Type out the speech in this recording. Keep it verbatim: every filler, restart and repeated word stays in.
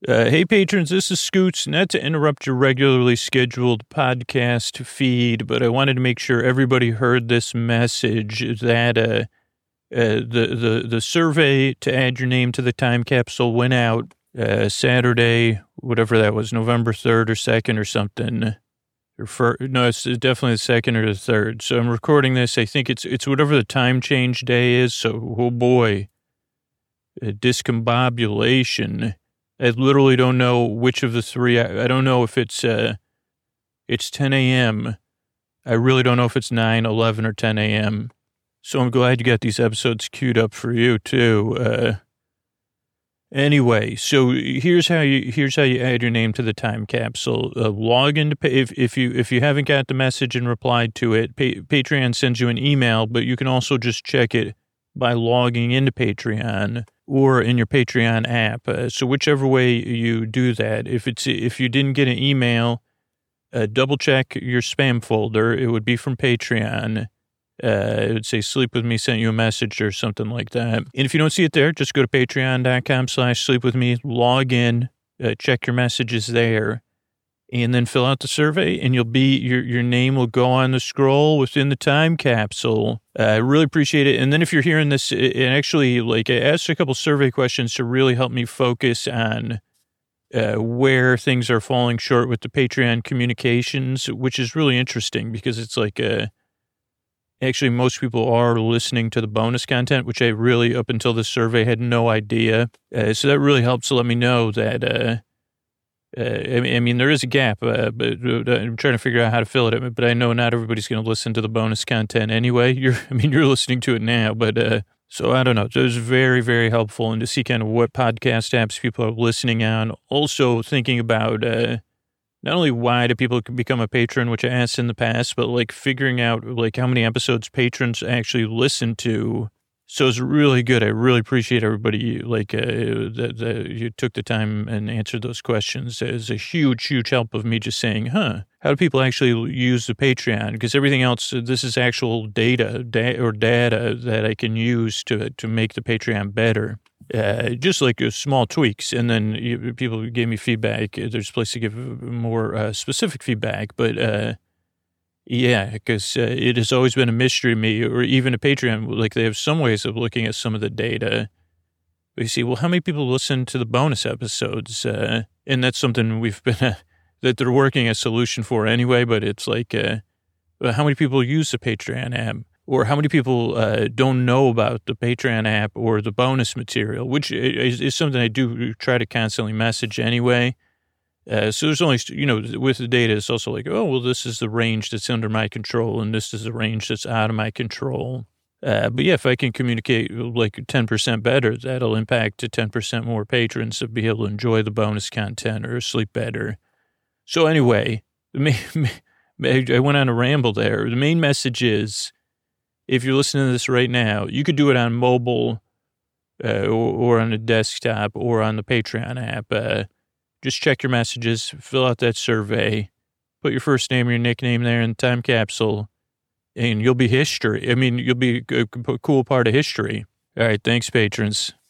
Uh, hey, patrons, this is Scoots. Not to interrupt your regularly scheduled podcast feed, but I wanted to make sure everybody heard this message that uh, uh, the, the, the survey to add your name to the time capsule went out uh, Saturday, whatever that was, November third or second or something. Or for, no, it's definitely the second or the third. So I'm recording this. I think it's it's whatever the time change day is. So, oh boy, uh, discombobulation. I literally don't know which of the three. I, I don't know if it's uh, it's ten a.m. I really don't know if it's nine, eleven, or ten a.m. So I'm glad you got these episodes queued up for you too. Uh, anyway, so here's how you here's how you add your name to the time capsule. Uh, log into if if you if you haven't got the message and replied to it, pa- Patreon sends you an email, but you can also just check it by logging into Patreon or in your Patreon app. Uh, so whichever way you do that, if it's if you didn't get an email, uh, double check your spam folder. It would be from Patreon. Uh, it would say Sleep With Me sent you a message or something like that. And if you don't see it there, just go to patreon.com slash sleep with me, log in, uh, check your messages there, and then fill out the survey, and you'll be, your your name will go on the scroll within the time capsule. Uh, I really appreciate it. And then if you're hearing this, and actually, like, I asked a couple survey questions to really help me focus on uh, where things are falling short with the Patreon communications, which is really interesting because it's like, uh, actually, most people are listening to the bonus content, which I really, up until this survey, had no idea. Uh, so that really helps to let me know that, uh, Uh, I mean, there is a gap, uh, but uh, I'm trying to figure out how to fill it. But I know not everybody's going to listen to the bonus content anyway. You're, I mean, you're listening to it now, but uh, so I don't know. So it was very, very helpful, and to see kind of what podcast apps people are listening on. Also thinking about uh, not only why do people become a patron, which I asked in the past, but like figuring out like how many episodes patrons actually listen to. So it's really good. I really appreciate everybody, like, uh, that, that you took the time and answered those questions. It's a huge, huge help of me just saying, huh, how do people actually use the Patreon? Because everything else, this is actual data da- or data that I can use to, to make the Patreon better. Uh, just like uh, small tweaks. And then you, people gave me feedback. There's a place to give more uh, specific feedback, but, uh, yeah, because uh, it has always been a mystery to me, or even a Patreon, like they have some ways of looking at some of the data. You see, well, how many people listen to the bonus episodes? Uh, and that's something we've been, uh, that they're working a solution for anyway, but it's like, uh, how many people use the Patreon app? Or how many people uh, don't know about the Patreon app or the bonus material, which is, is something I do try to constantly message anyway. Uh, so there's only, you know, with the data, it's also like, oh, well, this is the range that's under my control, and this is the range that's out of my control. Uh, but yeah, if I can communicate like ten percent better, that'll impact to ten percent more patrons to be able to enjoy the bonus content or sleep better. So anyway, the main, I went on a ramble there. The main message is, if you're listening to this right now, you could do it on mobile uh, or, or on a desktop or on the Patreon app. Uh, Just check your messages, fill out that survey, put your first name or your nickname there in the time capsule, and you'll be history. I mean, you'll be a cool part of history. All right, thanks, patrons.